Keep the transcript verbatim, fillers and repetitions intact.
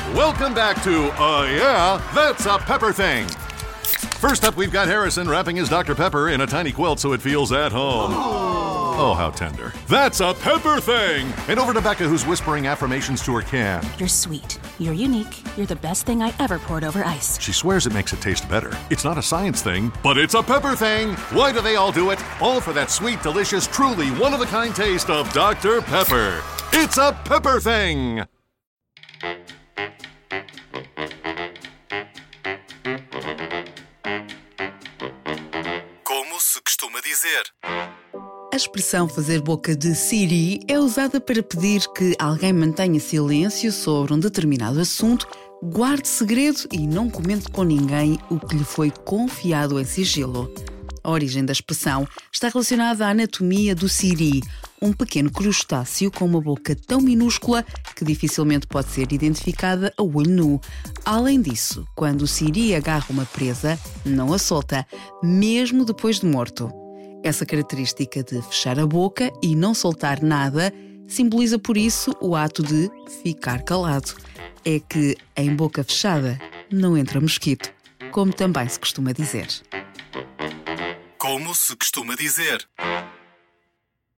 Welcome back to, uh, yeah, that's a Pepper Thing. First up, we've got Harrison wrapping his Doctor Pepper in a tiny quilt so it feels at home. Oh, how tender. That's a Pepper Thing! And over to Becca, who's whispering affirmations to her can. You're sweet. You're unique. You're the best thing I ever poured over ice. She swears it makes it taste better. It's not a science thing, but it's a Pepper Thing! Why do they all do it? All for that sweet, delicious, truly one-of-a-kind taste of Doctor Pepper. It's a Pepper Thing! Como se costuma dizer. A expressão fazer boca de siri é usada para pedir que alguém mantenha silêncio sobre um determinado assunto, guarde segredo e não comente com ninguém o que lhe foi confiado em sigilo. A origem da expressão está relacionada à anatomia do siri, um pequeno crustáceo com uma boca tão minúscula que dificilmente pode ser identificada a olho nu. Além disso, quando o siri agarra uma presa, não a solta, mesmo depois de morto. Essa característica de fechar a boca e não soltar nada simboliza, por isso, o ato de ficar calado. É que, em boca fechada, não entra mosquito, como também se costuma dizer. Como se costuma dizer.